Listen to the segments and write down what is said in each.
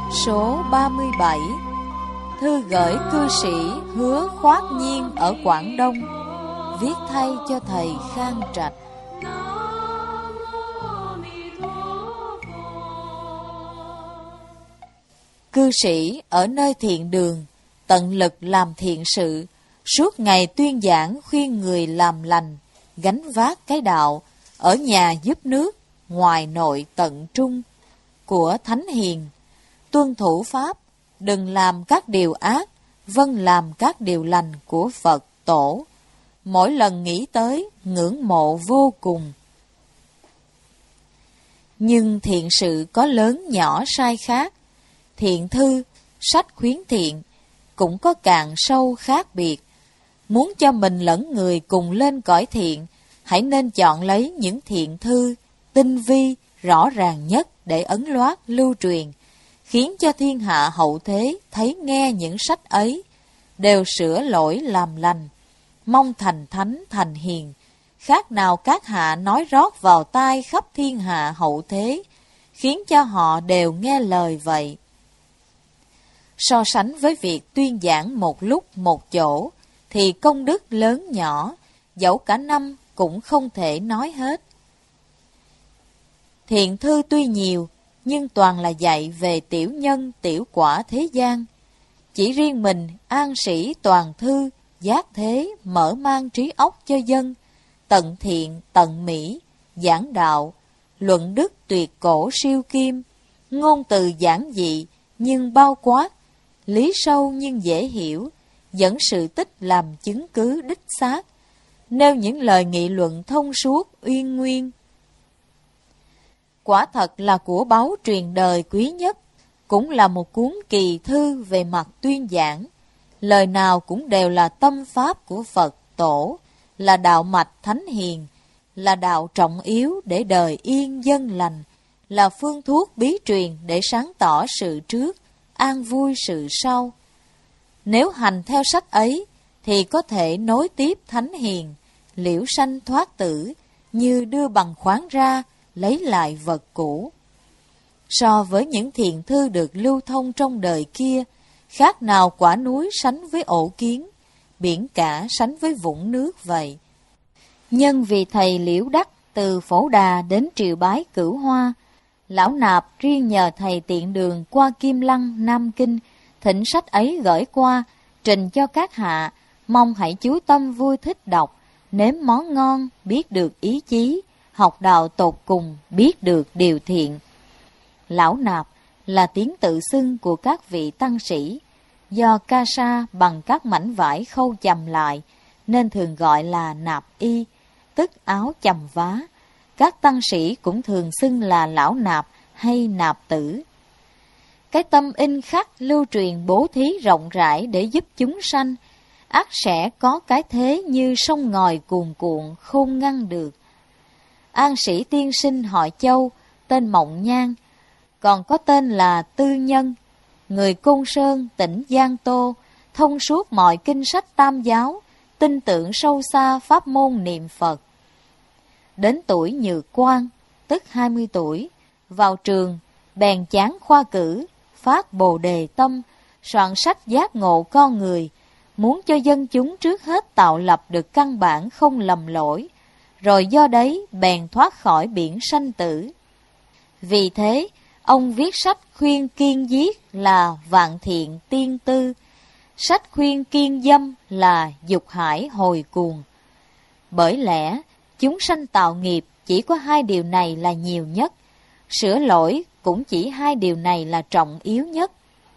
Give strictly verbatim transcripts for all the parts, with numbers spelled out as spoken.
Số ba mươi bảy. Thư gửi cư sĩ Hứa Khoát Nhiên ở Quảng Đông, viết thay cho thầy Khang Trạch. Cư sĩ ở nơi thiện đường, tận lực làm thiện sự, suốt ngày tuyên giảng khuyên người làm lành, gánh vác cái đạo, ở nhà giúp nước, ngoài nội tận trung của Thánh Hiền. Tuân thủ Pháp, đừng làm các điều ác, vâng làm các điều lành của Phật Tổ. Mỗi lần nghĩ tới, ngưỡng mộ vô cùng. Nhưng thiện sự có lớn nhỏ sai khác. Thiện thư, sách khuyến thiện, cũng có cạn sâu khác biệt. Muốn cho mình lẫn người cùng lên cõi thiện, hãy nên chọn lấy những thiện thư, tinh vi, rõ ràng nhất để ấn loát lưu truyền, khiến cho thiên hạ hậu thế thấy nghe những sách ấy, đều sửa lỗi làm lành, mong thành thánh thành hiền, khác nào các hạ nói rót vào tai khắp thiên hạ hậu thế, khiến cho họ đều nghe lời vậy. So sánh với việc tuyên giảng một lúc một chỗ, thì công đức lớn nhỏ, dẫu cả năm cũng không thể nói hết. Thiện thư tuy nhiều, nhưng toàn là dạy về tiểu nhân tiểu quả thế gian. Chỉ riêng mình an sĩ toàn thư, giác thế, mở mang trí óc cho dân, tận thiện, tận mỹ, giảng đạo, luận đức tuyệt cổ siêu kim, ngôn từ giản dị nhưng bao quát, lý sâu nhưng dễ hiểu, dẫn sự tích làm chứng cứ đích xác, nêu những lời nghị luận thông suốt uyên nguyên. Quả thật là của báu truyền đời quý nhất, cũng là một cuốn kỳ thư về mặt tuyên giảng. Lời nào cũng đều là tâm pháp của Phật Tổ, là đạo mạch thánh hiền, là đạo trọng yếu để đời yên dân lành, là phương thuốc bí truyền để sáng tỏ sự trước, an vui sự sau. Nếu hành theo sách ấy, thì có thể nối tiếp thánh hiền, liễu sanh thoát tử, như đưa bằng khoáng ra, lấy lại vật cũ. So với những thiện thư được lưu thông trong đời kia, khác nào quả núi sánh với ổ kiến, biển cả sánh với vũng nước vậy. Nhân vì thầy Liễu Đắc từ Phổ Đà đến Triều Bái Cửu Hoa, Lão Nạp riêng nhờ thầy tiện đường qua Kim Lăng, Nam Kinh, thỉnh sách ấy gửi qua, trình cho các hạ, mong hãy chú tâm vui thích đọc, nếm món ngon, biết được ý chí, học đạo tột cùng, biết được điều thiện. Lão Nạp là tiếng tự xưng của các vị tăng sĩ, do ca sa bằng các mảnh vải khâu chầm lại, nên thường gọi là nạp y, tức áo chầm vá. Các tăng sĩ cũng thường xưng là lão nạp hay nạp tử. Cái tâm in khắc lưu truyền bố thí rộng rãi để giúp chúng sanh, ắt sẽ có cái thế như sông ngòi cuồn cuộn không ngăn được. An sĩ tiên sinh họ Châu, tên Mộng Nhan, còn có tên là Tư Nhân, người Côn Sơn, tỉnh Giang Tô, thông suốt mọi kinh sách tam giáo, tin tưởng sâu xa pháp môn niệm Phật. Đến tuổi Nhược Quan, tức hai mươi tuổi, vào trường, bèn chán khoa cử, phát bồ đề tâm, soạn sách giác ngộ con người, muốn cho dân chúng trước hết tạo lập được căn bản không lầm lỗi, rồi do đấy bèn thoát khỏi biển sanh tử. Vì thế, ông viết sách khuyên kiên giết là Vạn Thiện Tiên Tư, sách khuyên kiên dâm là Dục Hải Hồi Cuồng. Bởi lẽ, chúng sanh tạo nghiệp chỉ có hai điều này là nhiều nhất, sửa lỗi cũng chỉ hai điều này là trọng yếu nhất.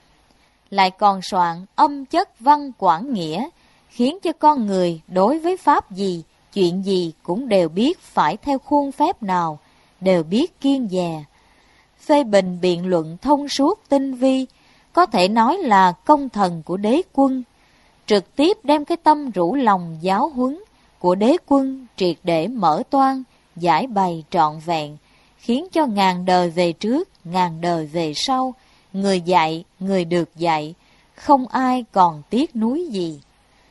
Lại còn soạn âm chất văn quảng nghĩa, khiến cho con người đối với pháp gì, chuyện gì cũng đều biết phải theo khuôn phép nào, đều biết kiêng dè. Phê bình biện luận thông suốt tinh vi, có thể nói là công thần của đế quân, trực tiếp đem cái tâm rũ lòng giáo huấn của đế quân triệt để mở toan, giải bày trọn vẹn, khiến cho ngàn đời về trước, ngàn đời về sau, người dạy, người được dạy, không ai còn tiếc nuối gì.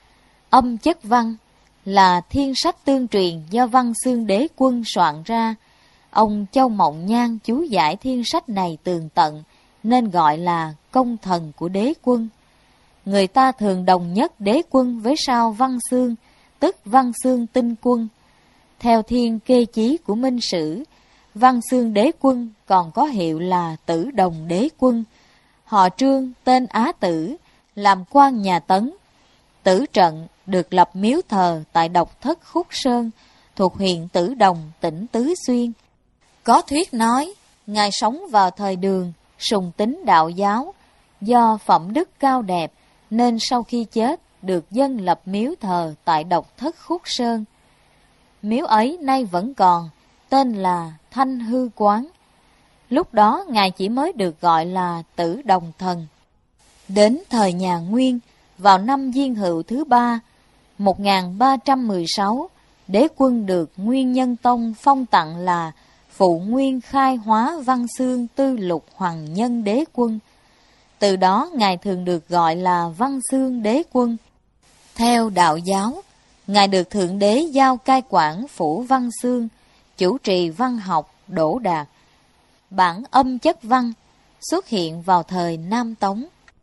Âm chất văn là thiên sách tương truyền do Văn Xương Đế Quân soạn ra. Ông Châu Mộng Nhan chú giải thiên sách này tường tận, nên gọi là công thần của đế quân. Người ta thường đồng nhất đế quân với sao Văn Xương, tức Văn Xương tinh quân. Theo thiên kê chí của Minh Sử, Văn Xương đế quân còn có hiệu là Tử Đồng đế quân. Họ Trương tên Á Tử, làm quan nhà Tấn. Tử Trận được lập miếu thờ tại Độc Thất Khúc Sơn, thuộc huyện Tử Đồng, tỉnh Tứ Xuyên. Có thuyết nói, Ngài sống vào thời Đường, sùng tín đạo giáo, do phẩm đức cao đẹp, nên sau khi chết được dân lập miếu thờ tại Độc Thất Khúc Sơn. Miếu ấy nay vẫn còn, tên là Thanh Hư Quán. Lúc đó Ngài chỉ mới được gọi là Tử Đồng Thần. Đến thời nhà Nguyên, vào năm Diên Hựu thứ ba, một nghìn ba trăm mười sáu, đế quân được Nguyên Nhân Tông phong tặng là Phụ Nguyên Khai Hóa Văn Xương Tư Lục Hoàng Nhân đế quân. Từ đó Ngài thường được gọi là Văn Xương đế quân. Theo đạo giáo, Ngài được Thượng Đế giao cai quản phủ Văn Xương, chủ trì văn học Đỗ Đạt. Bản âm chất văn xuất hiện vào thời Nam Tống.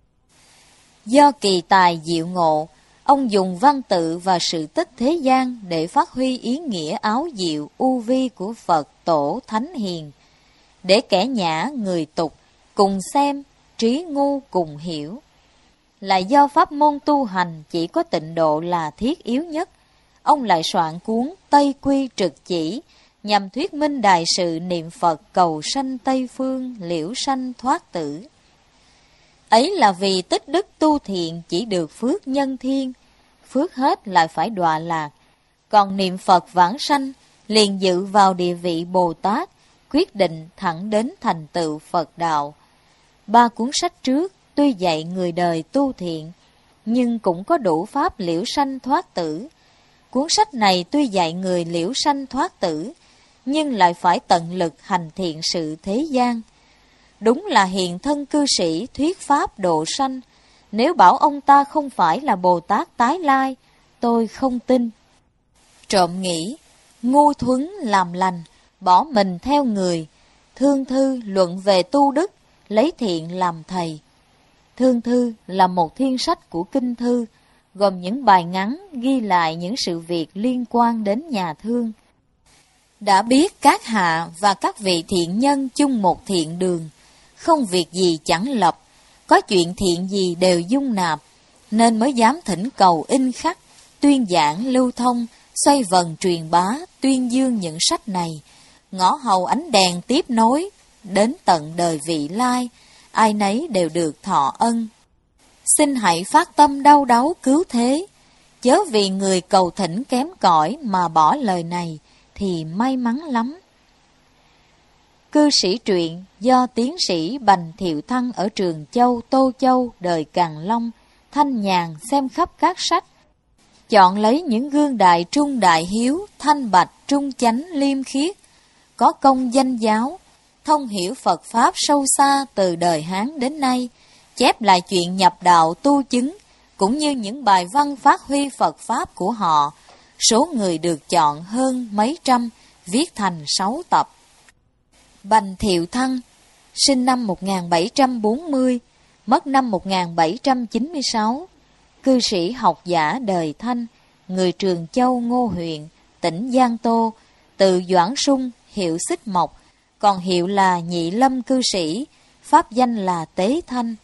Do kỳ tài diệu ngộ, ông dùng văn tự và sự tích thế gian để phát huy ý nghĩa áo diệu u vi của Phật Tổ Thánh Hiền, để kẻ nhã người tục cùng xem, trí ngu cùng hiểu. Lại do pháp môn tu hành chỉ có tịnh độ là thiết yếu nhất, ông lại soạn cuốn Tây Quy Trực Chỉ, nhằm thuyết minh đại sự niệm Phật cầu sanh Tây Phương, liễu sanh thoát tử. Ấy là vì tích đức tu thiện chỉ được phước nhân thiên, phước hết lại phải đọa lạc. Còn niệm Phật vãng sanh liền dự vào địa vị Bồ Tát, quyết định thẳng đến thành tựu Phật đạo. Ba cuốn sách trước tuy dạy người đời tu thiện, nhưng cũng có đủ pháp liễu sanh thoát tử. Cuốn sách này tuy dạy người liễu sanh thoát tử, nhưng lại phải tận lực hành thiện sự thế gian. Đúng là hiện thân cư sĩ thuyết pháp độ sanh, nếu bảo ông ta không phải là Bồ Tát tái lai, tôi không tin. Trộm nghĩ, ngu thuấn làm lành, bỏ mình theo người. Thương Thư luận về tu đức, lấy thiện làm thầy. Thương Thư là một thiên sách của Kinh Thư, gồm những bài ngắn ghi lại những sự việc liên quan đến nhà thương. Đã biết các hạ và các vị thiện nhân chung một thiện đường, không việc gì chẳng lập, có chuyện thiện gì đều dung nạp, nên mới dám thỉnh cầu in khắc, tuyên giảng lưu thông, xoay vần truyền bá, tuyên dương những sách này, ngõ hầu ánh đèn tiếp nối, đến tận đời vị lai, ai nấy đều được thọ ân. Xin hãy phát tâm đau đáu cứu thế, chớ vì người cầu thỉnh kém cỏi mà bỏ lời này, thì may mắn lắm. Cư sĩ truyện do tiến sĩ Bành Thiệu Thăng ở Trường Châu, Tô Châu, đời Càn Long, thanh nhàn xem khắp các sách, chọn lấy những gương đại trung đại hiếu, thanh bạch trung chánh liêm khiết, có công danh giáo, thông hiểu Phật Pháp sâu xa từ đời Hán đến nay, chép lại chuyện nhập đạo tu chứng, cũng như những bài văn phát huy Phật Pháp của họ. Số người được chọn hơn mấy trăm, viết thành sáu tập. Bành Thiệu Thăng, sinh năm một nghìn bảy trăm bốn mươi, mất năm một nghìn bảy trăm chín mươi sáu, cư sĩ học giả đời Thanh, người Trường Châu Ngô huyện, tỉnh Giang Tô, từ Doãn Sung, hiệu Xích Mộc, còn hiệu là Nhị Lâm cư sĩ, pháp danh là Tế Thanh.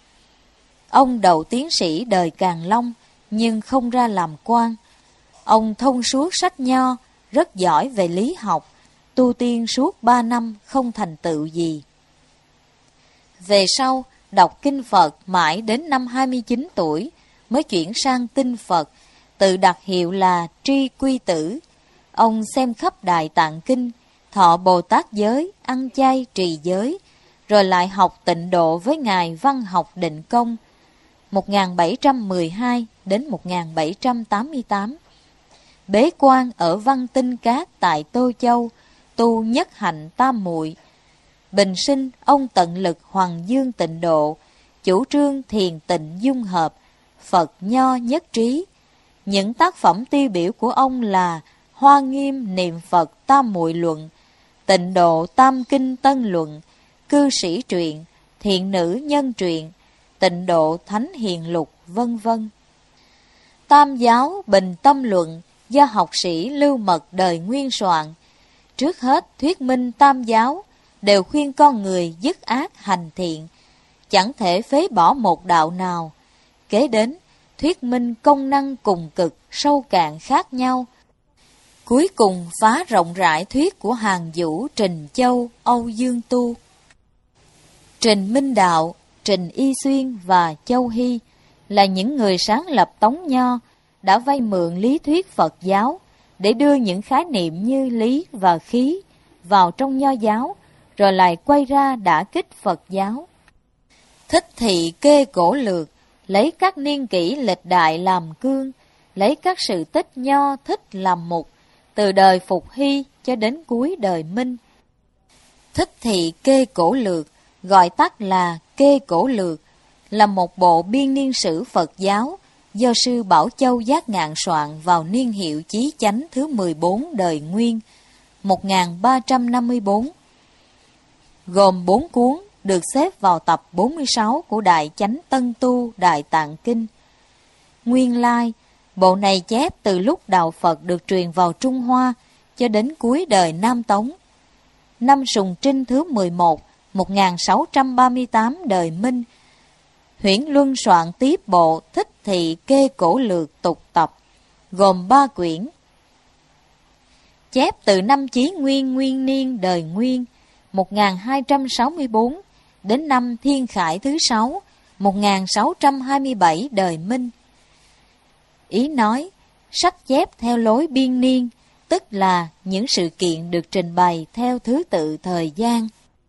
Ông đậu tiến sĩ đời Càn Long, nhưng không ra làm quan. Ông thông suốt sách nho, rất giỏi về lý học, tu tiên suốt ba năm không thành tựu gì. Về sau, đọc kinh Phật mãi đến năm hai mươi chín tuổi mới chuyển sang tin Phật, tự đặt hiệu là Tri Quy Tử. Ông xem khắp Đại Tạng Kinh, thọ Bồ Tát giới, ăn chay trì giới, rồi lại học tịnh độ với Ngài Văn Học Định Công, một nghìn bảy trăm mười hai đến một nghìn bảy trăm tám mươi tám. Bế quan ở Văn Tinh Cát tại Tô Châu, tu nhất hạnh tam muội. Bình sinh ông tận lực hoằng dương tịnh độ, chủ trương thiền tịnh dung hợp, Phật nho nhất trí. Những tác phẩm tiêu biểu của ông là Hoa Nghiêm Niệm Phật Tam Muội Luận, Tịnh Độ Tam Kinh Tân Luận, Cư Sĩ Truyện, thiện nữ nhân truyện, tịnh độ thánh hiền lục, vân vân. Tam giáo bình tâm luận do học sĩ Lưu Mật đời nguyên soạn. Trước hết thuyết minh tam giáo đều khuyên con người dứt ác hành thiện, chẳng thể phế bỏ một đạo nào. Kế đến thuyết minh công năng cùng cực sâu cạn khác nhau. Cuối cùng phá rộng rãi thuyết của Hàn Vũ, Trình Châu, Âu Dương Tu. Trình Minh Đạo, Trình Y Xuyên và Châu Hy là những người sáng lập Tống Nho, đã vay mượn lý thuyết Phật giáo để đưa những khái niệm như lý và khí vào trong Nho giáo, rồi lại quay ra đả kích Phật giáo. Thích Thị kê cổ lược, lấy các niên kỷ lịch đại làm cương, lấy các sự tích Nho thích làm mục, từ đời Phục Hy cho đến cuối đời Minh. Thích Thị kê cổ lược, gọi tắt là kê cổ lược, là một bộ biên niên sử Phật giáo do sư Bảo Châu Giác Ngạn soạn vào niên hiệu Chí Chánh thứ mười bốn đời Nguyên, một nghìn ba trăm năm mươi tư, gồm bốn cuốn, được xếp vào tập bốn mươi sáu của Đại Chánh Tân Tu Đại Tạng Kinh. Nguyên lai, bộ này chép từ lúc đạo Phật được truyền vào Trung Hoa cho đến cuối đời Nam Tống. Năm Sùng Trinh thứ mười một, một nghìn sáu trăm ba mươi tám đời Minh, Huyễn Luân soạn tiếp bộ Thích Thị kê cổ lược tục tập, gồm ba quyển. Chép từ năm Chí Nguyên Nguyên Niên đời Nguyên, một nghìn hai trăm sáu mươi tư, đến năm Thiên Khải thứ sáu, một nghìn sáu trăm hai mươi bảy đời Minh. Ý nói, sách chép theo lối biên niên, tức là những sự kiện được trình bày theo thứ tự thời gian.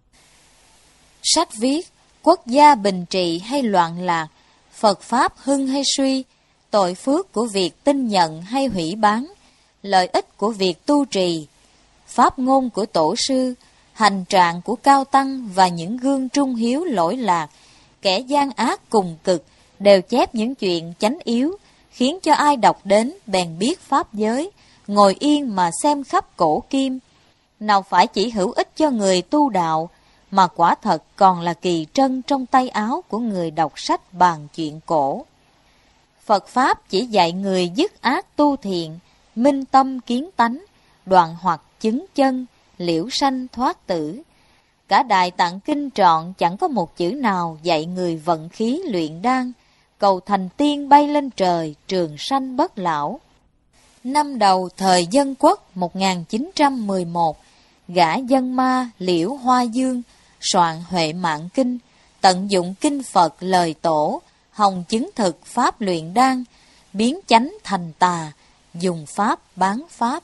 Sách viết, quốc gia bình trị hay loạn lạc, Phật Pháp hưng hay suy, tội phước của việc tin nhận hay hủy bán, lợi ích của việc tu trì, pháp ngôn của tổ sư, hành trạng của cao tăng và những gương trung hiếu lỗi lạc, kẻ gian ác cùng cực, đều chép những chuyện chánh yếu, khiến cho ai đọc đến bèn biết pháp giới, ngồi yên mà xem khắp cổ kim. Nào phải chỉ hữu ích cho người tu đạo, mà quả thật còn là kỳ trân trong tay áo của người đọc sách bàn chuyện cổ. Phật Pháp chỉ dạy người dứt ác tu thiện, minh tâm kiến tánh, đoạn hoặc chứng chân, liễu sanh thoát tử. Cả Đại Tạng Kinh trọn chẳng có một chữ nào dạy người vận khí luyện đan, cầu thành tiên bay lên trời, trường sanh bất lão. Năm đầu thời Dân Quốc một nghìn chín trăm mười một, gã dân ma Liễu Hoa Dương soạn Huệ Mạng Kinh, tận dụng kinh Phật lời tổ, hồng chứng thực pháp luyện đan, biến chánh thành tà, dùng pháp bán pháp.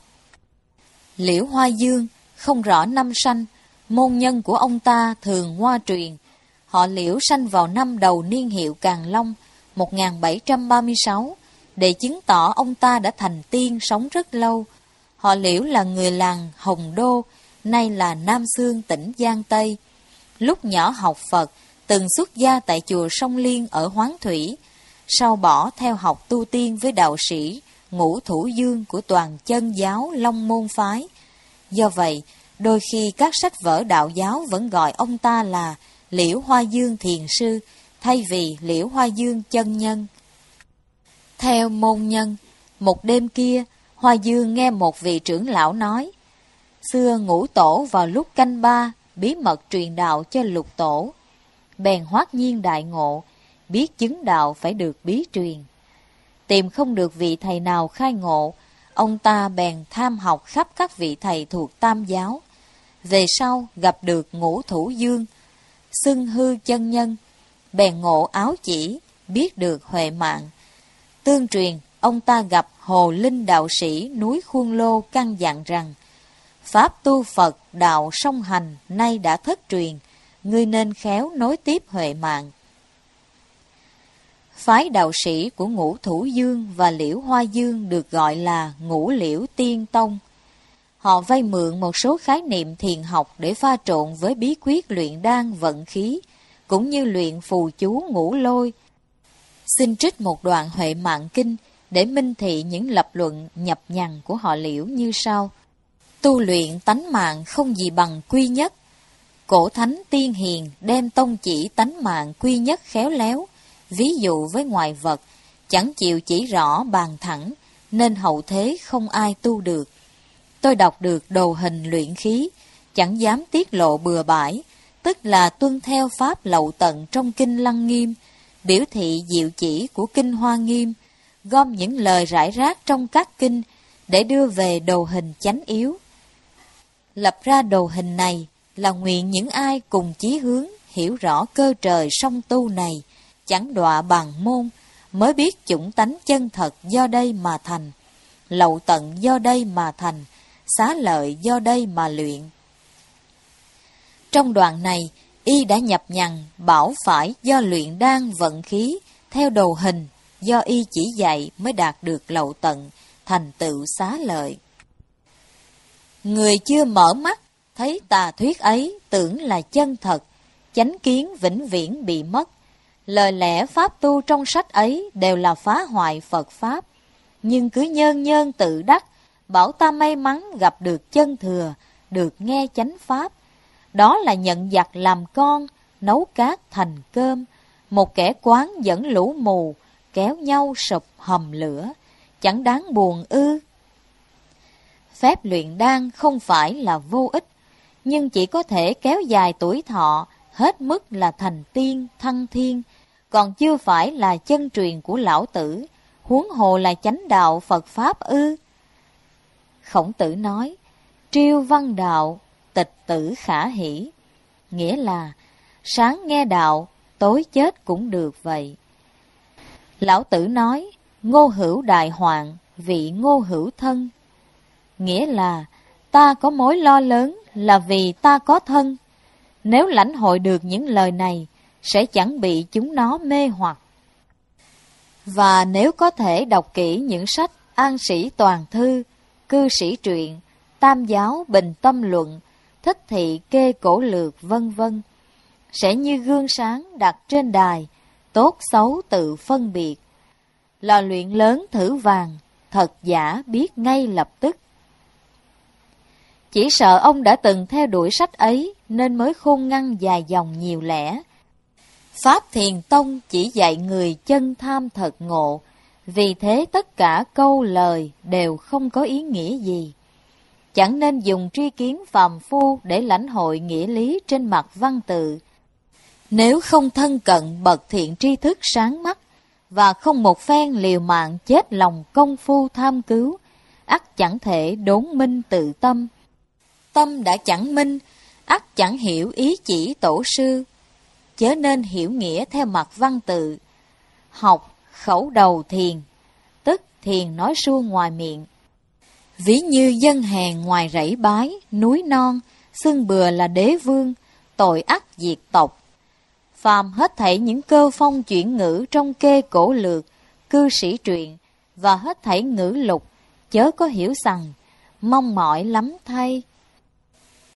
Liễu Hoa Dương không rõ năm sanh, môn nhân của ông ta thường hoa truyền. Họ Liễu sanh vào năm đầu niên hiệu Càn Long, một nghìn bảy trăm ba mươi sáu, để chứng tỏ ông ta đã thành tiên sống rất lâu. Họ Liễu là người làng Hồng Đô, nay là Nam Xương tỉnh Giang Tây. Lúc nhỏ học Phật, từng xuất gia tại chùa Sông Liên ở Hoán Thủy, sau bỏ theo học tu tiên với đạo sĩ Ngũ Thủ Dương của toàn chân giáo Long Môn Phái. Do vậy, đôi khi các sách vở đạo giáo vẫn gọi ông ta là Liễu Hoa Dương Thiền Sư, thay vì Liễu Hoa Dương Chân Nhân. Theo môn nhân, một đêm kia, Hoa Dương nghe một vị trưởng lão nói, xưa Ngũ Tổ vào lúc canh ba, bí mật truyền đạo cho Lục Tổ. Bèn hoát nhiên đại ngộ, biết chứng đạo phải được bí truyền. Tìm không được vị thầy nào khai ngộ, ông ta bèn tham học khắp các vị thầy thuộc Tam giáo. Về sau gặp được Ngũ Thủ Dương, xưng hư chân nhân, bèn ngộ áo chỉ, biết được huệ mạng. Tương truyền, ông ta gặp Hồ Linh đạo sĩ núi Khuôn Lô căn dặn rằng, pháp tu Phật đạo song hành nay đã thất truyền, ngươi nên khéo nối tiếp huệ mạng. Phái đạo sĩ của Ngũ Thủ Dương và Liễu Hoa Dương được gọi là Ngũ Liễu Tiên Tông. Họ vay mượn một số khái niệm thiền học để pha trộn với bí quyết luyện đan vận khí, cũng như luyện phù chú ngũ lôi. Xin trích một đoạn Huệ Mạng Kinh để minh thị những lập luận nhập nhằng của họ Liễu như sau. Tu luyện tánh mạng không gì bằng quy nhất. Cổ thánh tiên hiền đem tông chỉ tánh mạng quy nhất khéo léo, ví dụ với ngoại vật, chẳng chịu chỉ rõ bàn thẳng, nên hậu thế không ai tu được. Tôi đọc được đồ hình luyện khí, chẳng dám tiết lộ bừa bãi, tức là tuân theo pháp lậu tận trong kinh Lăng Nghiêm, biểu thị diệu chỉ của kinh Hoa Nghiêm, gom những lời rải rác trong các kinh để đưa về đồ hình chánh yếu. Lập ra đồ hình này là nguyện những ai cùng chí hướng hiểu rõ cơ trời song tu này, chẳng đọa bằng môn, mới biết chủng tánh chân thật do đây mà thành, lậu tận do đây mà thành, xá lợi do đây mà luyện. Trong đoạn này, y đã nhập nhằn bảo phải do luyện đan vận khí theo đồ hình do y chỉ dạy mới đạt được lậu tận, thành tựu xá lợi. Người chưa mở mắt thấy tà thuyết ấy tưởng là chân thật, chánh kiến vĩnh viễn bị mất. Lời lẽ pháp tu trong sách ấy đều là phá hoại Phật Pháp, nhưng cứ nhơn nhơn tự đắc, bảo ta may mắn gặp được chân thừa, được nghe chánh Pháp. Đó là nhận giặc làm con, nấu cát thành cơm, một kẻ quán dẫn lũ mù, kéo nhau sụp hầm lửa, chẳng đáng buồn ư. Phép luyện đan không phải là vô ích, nhưng chỉ có thể kéo dài tuổi thọ, hết mức là thành tiên, thăng thiên, còn chưa phải là chân truyền của lão tử, huống hồ là chánh đạo Phật Pháp ư. Khổng Tử nói, triêu văn đạo, tịch tử khả hỷ, nghĩa là sáng nghe đạo, tối chết cũng được vậy. Lão Tử nói, ngô hữu đại hoạn, vị ngô hữu thân, nghĩa là ta có mối lo lớn là vì ta có thân. Nếu lãnh hội được những lời này, sẽ chẳng bị chúng nó mê hoặc. Và nếu có thể đọc kỹ những sách An Sĩ Toàn Thư, Cư Sĩ Truyện, Tam Giáo Bình Tâm Luận, Thích Thị Kê Cổ Lược vân vân, sẽ như gương sáng đặt trên đài, tốt xấu tự phân biệt. Lò luyện lớn thử vàng, thật giả biết ngay lập tức. Chỉ sợ ông đã từng theo đuổi sách ấy nên mới khôn ngăn dài dòng nhiều lẽ. Pháp Thiền Tông chỉ dạy người chân tham thật ngộ, vì thế tất cả câu lời đều không có ý nghĩa gì. Chẳng nên dùng tri kiến phàm phu để lãnh hội nghĩa lý trên mặt văn tự. Nếu không thân cận bậc thiện tri thức sáng mắt, và không một phen liều mạng chết lòng công phu tham cứu, ắt chẳng thể đốn minh tự tâm. Tâm đã chẳng minh, ắt chẳng hiểu ý chỉ tổ sư, chớ nên hiểu nghĩa theo mặt văn tự. Học khẩu đầu thiền, tức thiền nói suông ngoài miệng. Ví như dân hèn ngoài rẫy bái, núi non, xưng bừa là đế vương, tội ắt diệt tộc. Phàm hết thảy những cơ phong chuyển ngữ trong kê cổ lược, cư sĩ truyện, và hết thảy ngữ lục, chớ có hiểu rằng, mong mỏi lắm thay.